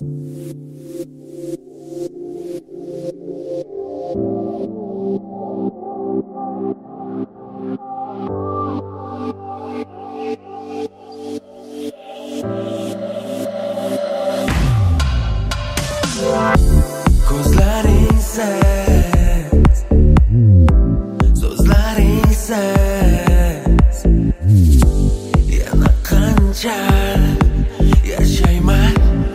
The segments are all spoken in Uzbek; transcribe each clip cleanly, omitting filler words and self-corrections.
Ko'zlaringsiz, so'zlaringsiz yana qancha yashayman.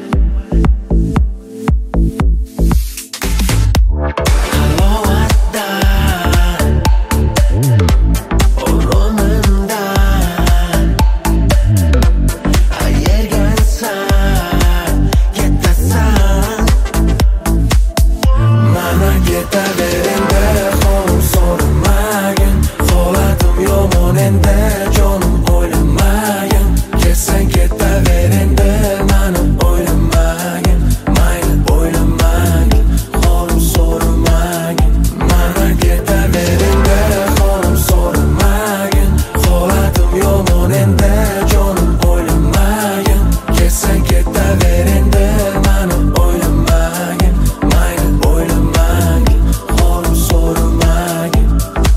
Halovatdan, o'rnimdan qayergasan ketasan. Mana ketaver endi, xonim so'ramagin. Holatim yomon endi, jonim o'ylamagin. Ketsang ketaver endi, mani o'ylamagin. Mayli o'ylamagin, xonim so'ramagin. Mana ketaver endi, xonim so'ramagin. Holatim yomon endi, jonim o'ylamagin. Ketsang ketaver endi, mani o'ylamagin. Mayli o'ylamagin, xonim so'ramagin.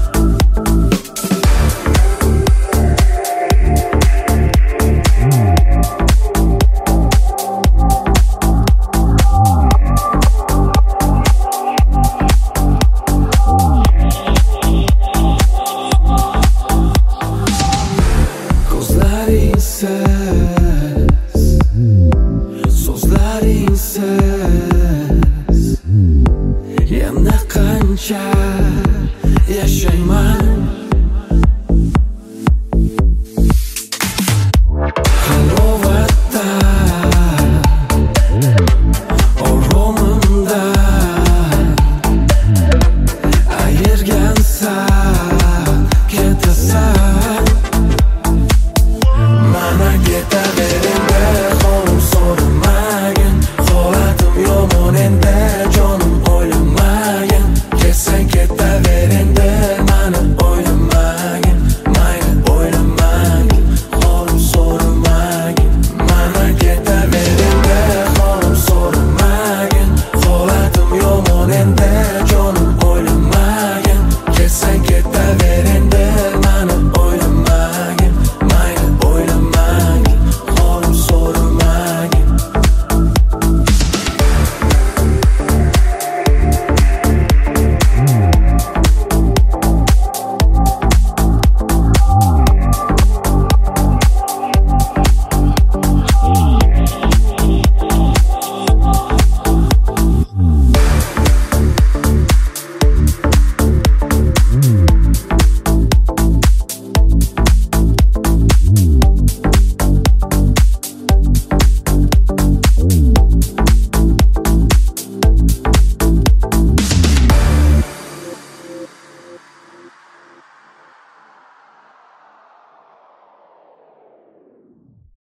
Ko'zlaringsiz, so'zlaringsiz yana qancha yashayman.